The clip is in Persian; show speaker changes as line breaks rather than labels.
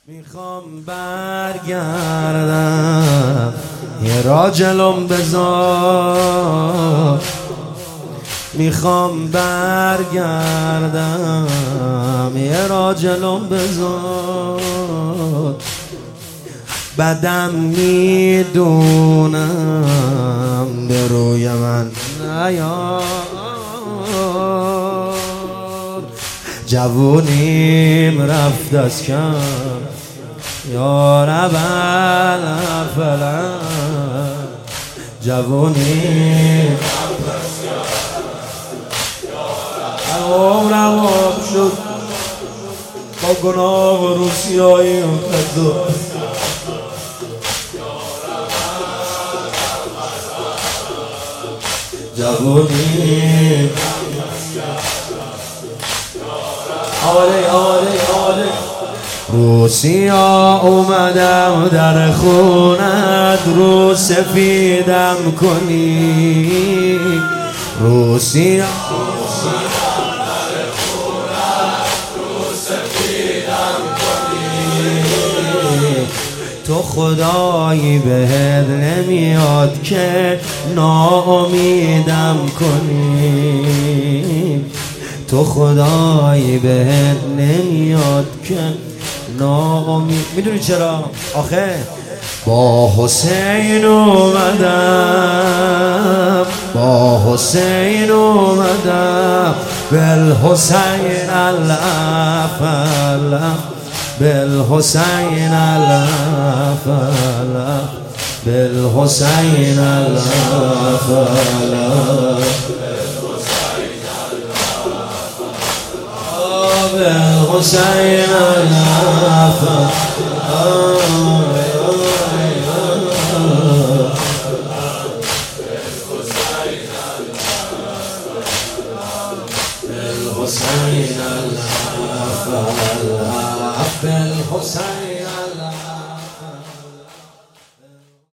میخوام برگردم یه را جلوم بذار، میخوام برگردم یه را جلوم بذار، بدم میدونم به روی من نیار، جوونیم رفت از کم یا رب الفلک، جوونیم رفت از کم عمرم آب شد با گناه و روسیایی و کذب، جوونیم آره روسیا اومدم در خونت، رو سفیدم کنی روسیا، تو خدایی بهت نمیاد که ناامیدم کنی، تو خدایی بهت نمیاد که ناامید. میدونی چرا؟ آخه با حسین اومدم، با حسین اومدم، بالحسین الافل، بالحسین الافل، بالحسین الافل، بالحسین الافل، بالحسین الافل، بالحسین